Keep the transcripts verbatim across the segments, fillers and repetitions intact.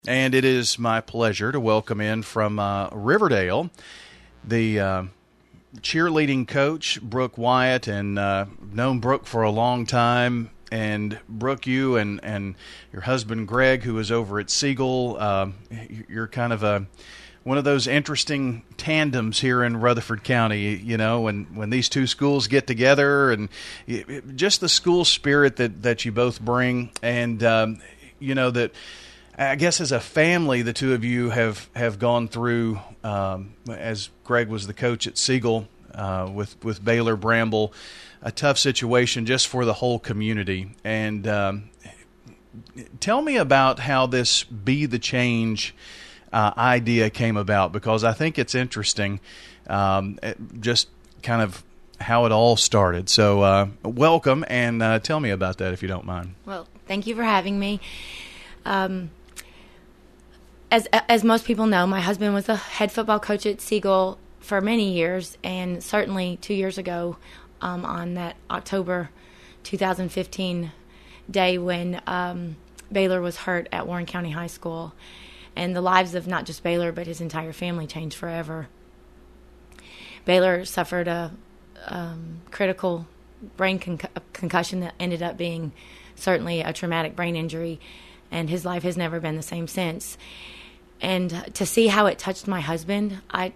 And it is my pleasure to welcome in from uh, Riverdale the uh, cheerleading coach, Brooke Wyatt, and uh, known Brooke for a long time. And Brooke, you and, and your husband Greg, who is over at Siegel, uh, you're kind of a one of those interesting tandems here in Rutherford County. You know, when, when these two schools get together, and it, just the school spirit that, that you both bring, and um, you know that. I guess as a family, the two of you have, have gone through, um, as Greg was the coach at Siegel uh, with, with Baylor Bramble, a tough situation just for the whole community. And um, tell me about how this Be the Change uh, idea came about, because I think it's interesting, um, just kind of how it all started. So uh, welcome, and uh, tell me about that if you don't mind. Well, thank you for having me. Um, As as most people know, my husband was the head football coach at Siegel for many years, and certainly two years ago, um, on that October two thousand fifteen day when um, Baylor was hurt at Warren County High School, and the lives of not just Baylor but his entire family changed forever. Baylor suffered a um, critical brain con- concussion that ended up being certainly a traumatic brain injury, and his life has never been the same since. And to see how it touched my husband, I,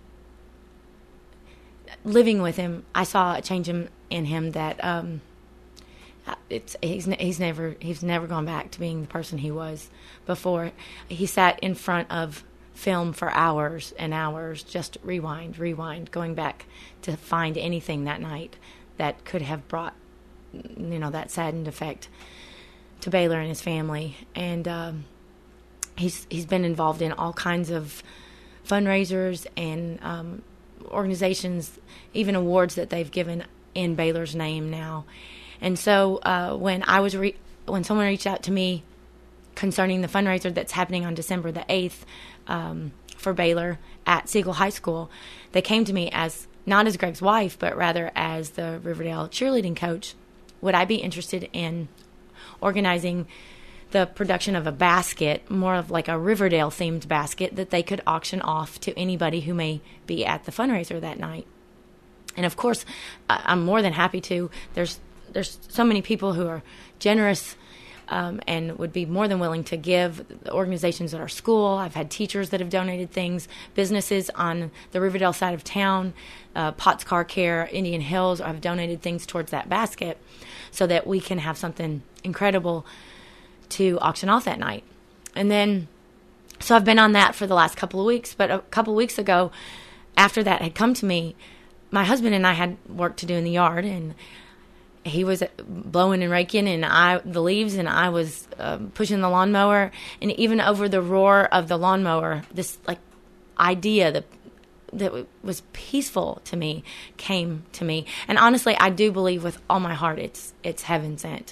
living with him, I saw a change in, in him that um, it's he's he's never he's never gone back to being the person he was before. He sat in front of film for hours and hours, just rewind, rewind, going back to find anything that night that could have brought, you know, that saddened effect to Baylor and his family. And um, He's he's been involved in all kinds of fundraisers and um, organizations, even awards that they've given in Baylor's name now. And so uh, when I was re- when someone reached out to me concerning the fundraiser that's happening on December the eighth um, for Baylor at Siegel High School, they came to me as not as Greg's wife, but rather as the Riverdale cheerleading coach. Would I be interested in organizing the production of a basket, more of like a Riverdale-themed basket that they could auction off to anybody who may be at the fundraiser that night? And of course, I'm more than happy to. There's there's so many people who are generous um, and would be more than willing to give. The organizations at our school, I've had teachers that have donated things, businesses on the Riverdale side of town, uh, Potts Car Care, Indian Hills, have donated things towards that basket so that we can have something incredible to auction off that night. And then, so I've been on that for the last couple of weeks, but a couple of weeks ago, after that had come to me, my husband and I had work to do in the yard, and he was blowing and raking and I the leaves, and I was uh, pushing the lawnmower, and even over the roar of the lawnmower, this like idea that that was peaceful to me came to me. And honestly, I do believe with all my heart it's it's heaven sent.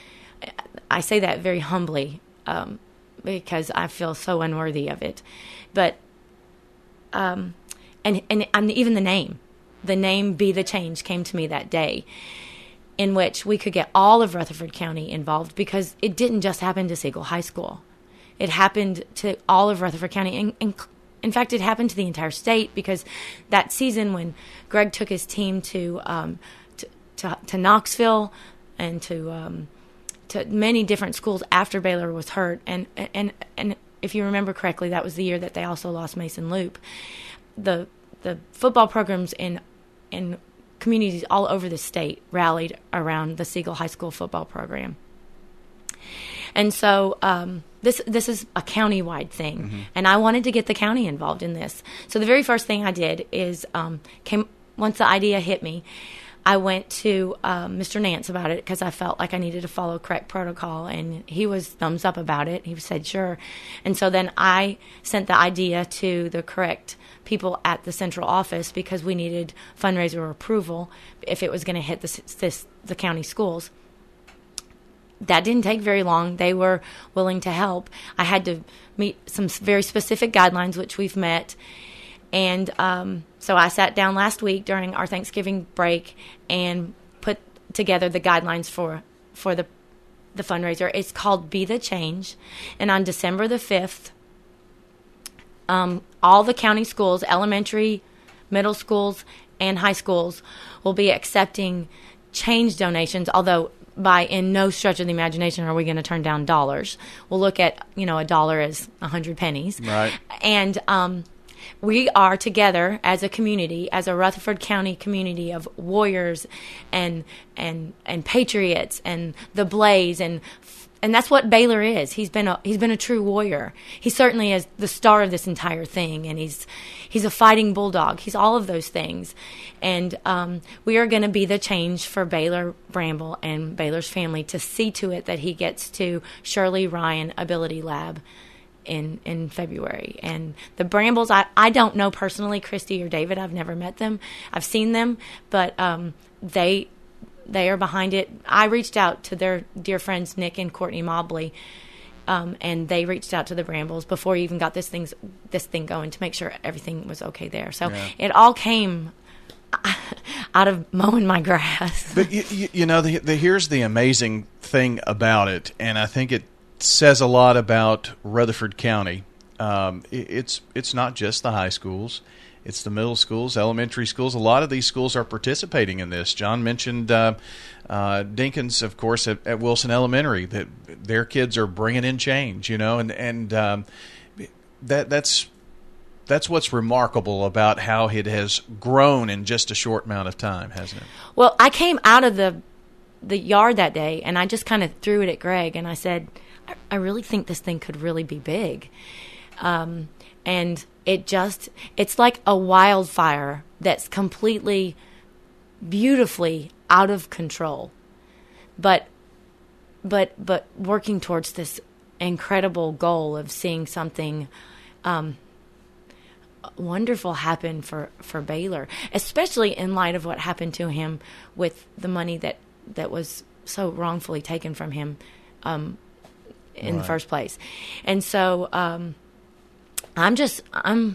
I say that very humbly um, because I feel so unworthy of it. But, um, and, and and even the name, the name Be the Change came to me that day, in which we could get all of Rutherford County involved, because it didn't just happen to Siegel High School. It happened to all of Rutherford County. And, and in fact, it happened to the entire state, because that season when Greg took his team to, um, to, to, to Knoxville and to... Um, to many different schools after Baylor was hurt, and and and if you remember correctly, that was the year that they also lost Mason Loop. The the football programs in in communities all over the state rallied around the Siegel High School football program, and so um, this this is a county-wide thing, mm-hmm. and I wanted to get the county involved in this. So the very first thing I did is um, came once the idea hit me. I went to um, Mister Nance about it because I felt like I needed to follow correct protocol, and he was thumbs up about it. He said, sure. And so then I sent the idea to the correct people at the central office, because we needed fundraiser approval if it was going to hit the, this, the county schools. That didn't take very long. They were willing to help. I had to meet some very specific guidelines, which we've met. And um, so I sat down last week during our Thanksgiving break and put together the guidelines for for the the fundraiser. It's called Be the Change. And on December the fifth, um, all the county schools, elementary, middle schools, and high schools will be accepting change donations, although by in no stretch of the imagination are we going to turn down dollars. We'll look at, you know, a dollar as a hundred pennies. Right. And um, we are together as a community, as a Rutherford County community of warriors and and and patriots and the Blaze, and and that's what Baylor is. He's been a he's been a true warrior. He certainly is the star of this entire thing, and he's he's a fighting bulldog. He's all of those things, and um, we are going to be the change for Baylor Bramble and Baylor's family to see to it that he gets to Shirley Ryan Ability Lab in in February. And the Brambles, I, I don't know personally Christy or David. I've never met them. I've seen them, but um, they they are behind it. I reached out to their dear friends Nick and Courtney Mobley, um, and they reached out to the Brambles before you even got this thing's this thing going to make sure everything was okay there. So yeah. It all came out of mowing my grass. But you, you know, the, the, here's the amazing thing about it, and I think it says a lot about Rutherford County. Um, it, it's it's not just the high schools. It's the middle schools, elementary schools. A lot of these schools are participating in this. John mentioned uh, uh, Dinkins, of course, at, at Wilson Elementary, that their kids are bringing in change, you know, and and um, that that's that's what's remarkable about how it has grown in just a short amount of time, hasn't it? Well, I came out of the the yard that day, and I just kind of threw it at Greg, and I said, I, I really think this thing could really be big. Um, and it just, it's like a wildfire that's completely, beautifully out of control. But, but, but working towards this incredible goal of seeing something um, wonderful happen for, for Baylor, especially in light of what happened to him with the money that, that was so wrongfully taken from him um, in right. the first place. And so, um, I'm just I'm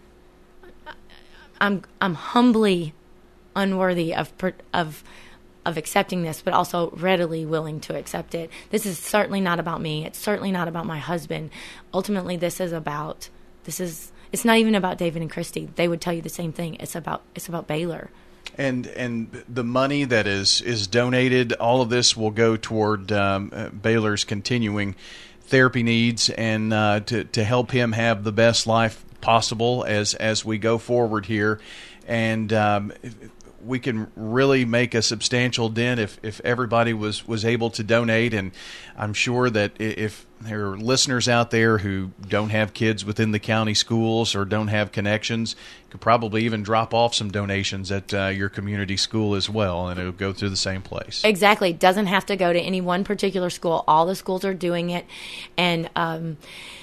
I'm I'm humbly unworthy of of of accepting this, but also readily willing to accept it. This is certainly not about me. It's certainly not about my husband. Ultimately, this is about this is it's not even about David and Christy. They would tell you the same thing. It's about it's about Baylor. And and the money that is is donated, all of this will go toward um, uh, Baylor's continuing therapy needs, and uh, to to help him have the best life possible as as we go forward here, and um, we can really make a substantial dent if, if everybody was, was able to donate. And I'm sure that if there are listeners out there who don't have kids within the county schools or don't have connections, you could probably even drop off some donations at uh, your community school as well, and it'll go through the same place. Exactly. It doesn't have to go to any one particular school. All the schools are doing it. And, um,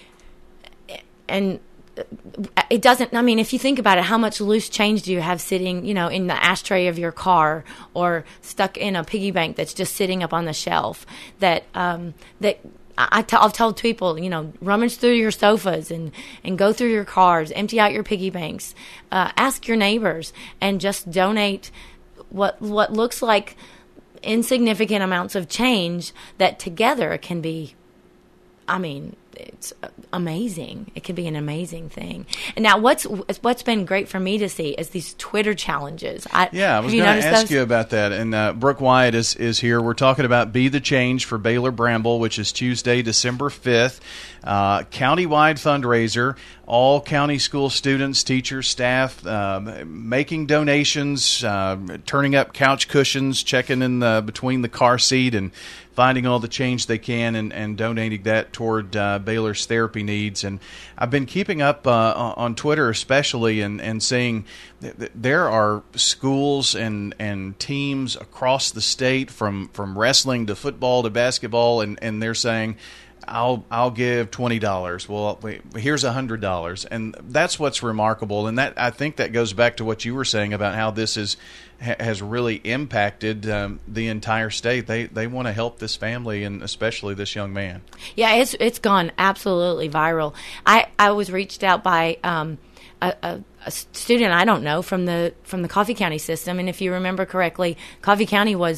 and, it doesn't, I mean, if you think about it, how much loose change do you have sitting, you know, in the ashtray of your car or stuck in a piggy bank that's just sitting up on the shelf that, um, that I t- I've told people, you know, rummage through your sofas and, and go through your cars, empty out your piggy banks, uh, ask your neighbors and just donate what, what looks like insignificant amounts of change that together can be, I mean, it's amazing. It can be an amazing thing. And now, what's what's been great for me to see is these Twitter challenges. I, yeah, I was going to ask those? you about that. And uh, Brooke Wyatt is, is here. We're talking about Be the Change for Baylor Bramble, which is Tuesday, December fifth. Uh, countywide fundraiser. All county school students, teachers, staff um, making donations, uh, turning up couch cushions, checking in the, between the car seat, and finding all the change they can and, and donating that toward uh, Baylor's therapy needs. And I've been keeping up uh, on Twitter especially and, and seeing that there are schools and, and teams across the state from, from wrestling to football to basketball, and, and they're saying, I'll I'll give twenty dollars. Well, wait, here's a hundred dollars, and that's what's remarkable. And that I think that goes back to what you were saying about how this is ha, has really impacted um, the entire state. They they want to help this family and especially this young man. Yeah, it's it's gone absolutely viral. I, I was reached out by um, a, a, a student I don't know from the from the Coffee County system, and if you remember correctly, Coffee County was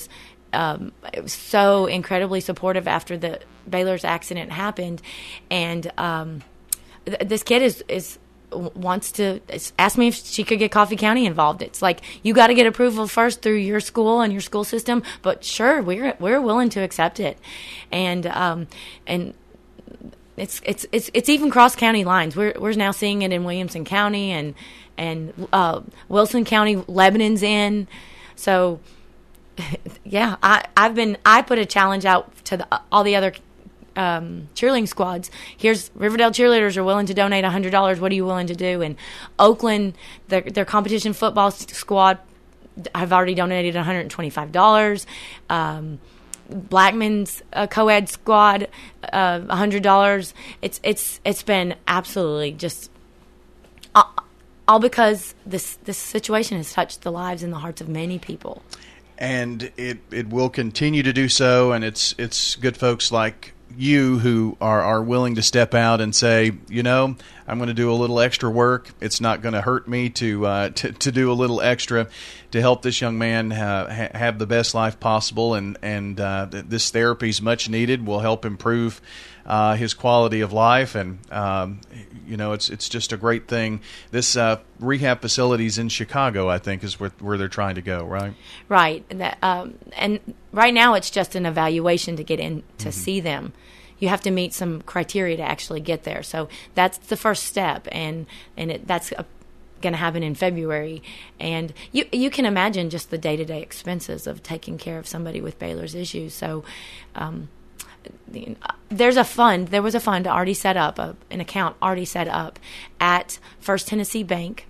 um, it was so incredibly supportive after the Baylor's accident happened, and um, th- this kid is is wants to ask me if she could get Coffee County involved. It's like, you got to get approval first through your school and your school system, but sure, we're we're willing to accept it, and um, and. It's it's it's it's even cross county lines. We're we're now seeing it in Williamson County and and uh, Wilson County. Lebanon's in, so yeah. I I've been I put a challenge out to the, all the other um, cheerleading squads. Here's Riverdale cheerleaders are willing to donate a hundred dollars. What are you willing to do? And Oakland, their their competition football squad, I've already donated one hundred and twenty five dollars. Um, Blackman's uh, co-ed squad, uh, one hundred dollars. It's it's it's been absolutely just all, all because this this situation has touched the lives and the hearts of many people. And it, it will continue to do so, and it's it's good folks like you who are, are willing to step out and say, you know, I'm going to do a little extra work. It's not going to hurt me to, uh, to to do a little extra to help this young man uh, ha- have the best life possible. And, and uh, this therapy is much needed, will help improve uh, his quality of life. And, um, you know, it's it's just a great thing. This uh, rehab facilities in Chicago, I think, is where, where they're trying to go, right? Right. And, that, um, and right now it's just an evaluation to get in to mm-hmm. see them. You have to meet some criteria to actually get there. So that's the first step, and and it, that's going to happen in February. And you you can imagine just the day-to-day expenses of taking care of somebody with Baylor's issues. So um, the, there's a fund. There was a fund already set up, a, an account already set up at First Tennessee Bank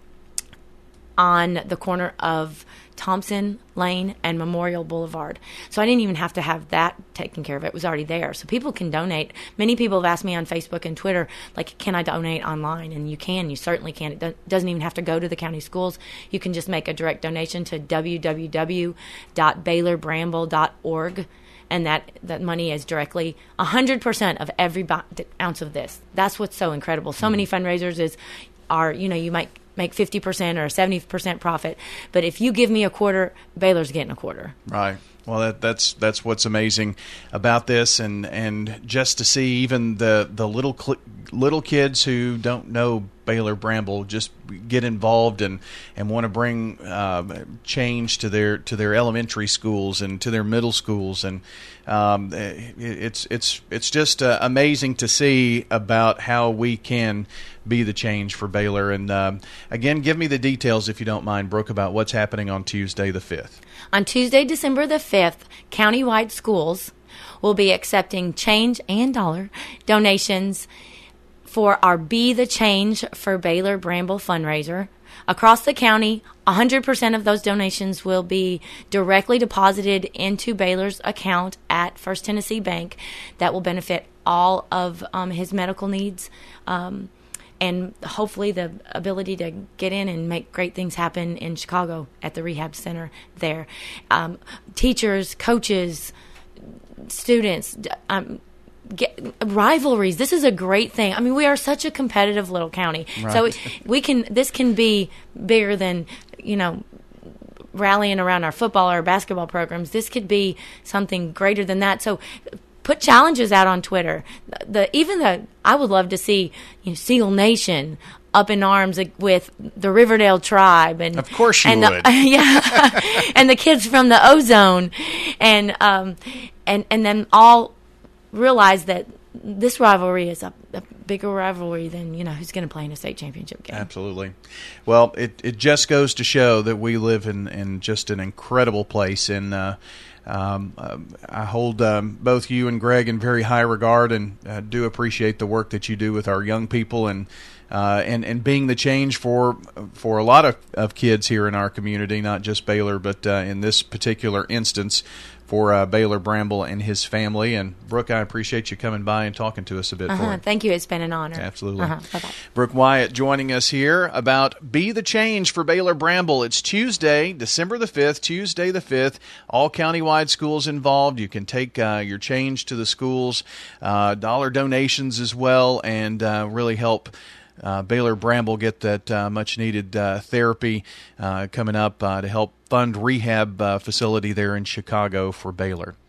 on the corner of Thompson Lane and Memorial Boulevard. So I didn't even have to have that taken care of. It was already there. So people can donate. Many people have asked me on Facebook and Twitter, like, can I donate online? And you can. You certainly can. It do- doesn't even have to go to the county schools. You can just make a direct donation to w w w dot baylor bramble dot org. And that, that money is directly one hundred percent of every bo- ounce of this. That's what's so incredible. So many fundraisers is are, you know, you might make fifty percent or seventy percent profit. But if you give me a quarter, Baylor's getting a quarter. Right. Well, that, that's that's what's amazing about this, and, and just to see even the the little cl- little kids who don't know Baylor Bramble just get involved and, and want to bring uh, change to their to their elementary schools and to their middle schools, and um, it, it's it's it's just uh, amazing to see about how we can be the change for Baylor. And um, again, give me the details if you don't mind, Brooke, about what's happening on Tuesday the fifth. On Tuesday, December the fifth, countywide schools will be accepting change and dollar donations for our Be the Change for Baylor Bramble fundraiser. Across the county, one hundred percent of those donations will be directly deposited into Baylor's account at First Tennessee Bank. That will benefit all of um, his medical needs. Um, and hopefully the ability to get in and make great things happen in Chicago at the rehab center there. Um, teachers, coaches, students, um, get, rivalries. This is a great thing. I mean, we are such a competitive little county. Right. So we can. This can be bigger than, you know, rallying around our football or basketball programs. This could be something greater than that. So put challenges out on Twitter. The even the I would love to see, you know, Seagull Nation up in arms with the Riverdale tribe, and of course you and would, the, yeah, and the kids from the Ozone, and um, and and then all realize that this rivalry is a, a bigger rivalry than, you know, who's going to play in a state championship game. Absolutely. Well, it it just goes to show that we live in in just an incredible place, and uh, Um, uh, I hold um, both you and Greg in very high regard, and uh, do appreciate the work that you do with our young people, and uh, and and being the change for for a lot of, of kids here in our community, not just Baylor, but uh, in this particular instance for uh, Baylor Bramble and his family. And Brooke, I appreciate you coming by and talking to us a bit. Uh-huh. For it. Thank you. It's been an honor. Absolutely. Uh-huh. Bye-bye. Brooke Wyatt joining us here about Be the Change for Baylor Bramble. It's Tuesday, December the fifth, Tuesday the fifth. All countywide schools involved. You can take uh, your change to the schools, uh, dollar donations as well, and uh, really help uh, Baylor Bramble get that uh, much-needed uh, therapy uh, coming up uh, to help fund rehab uh, facility there in Chicago for Baylor.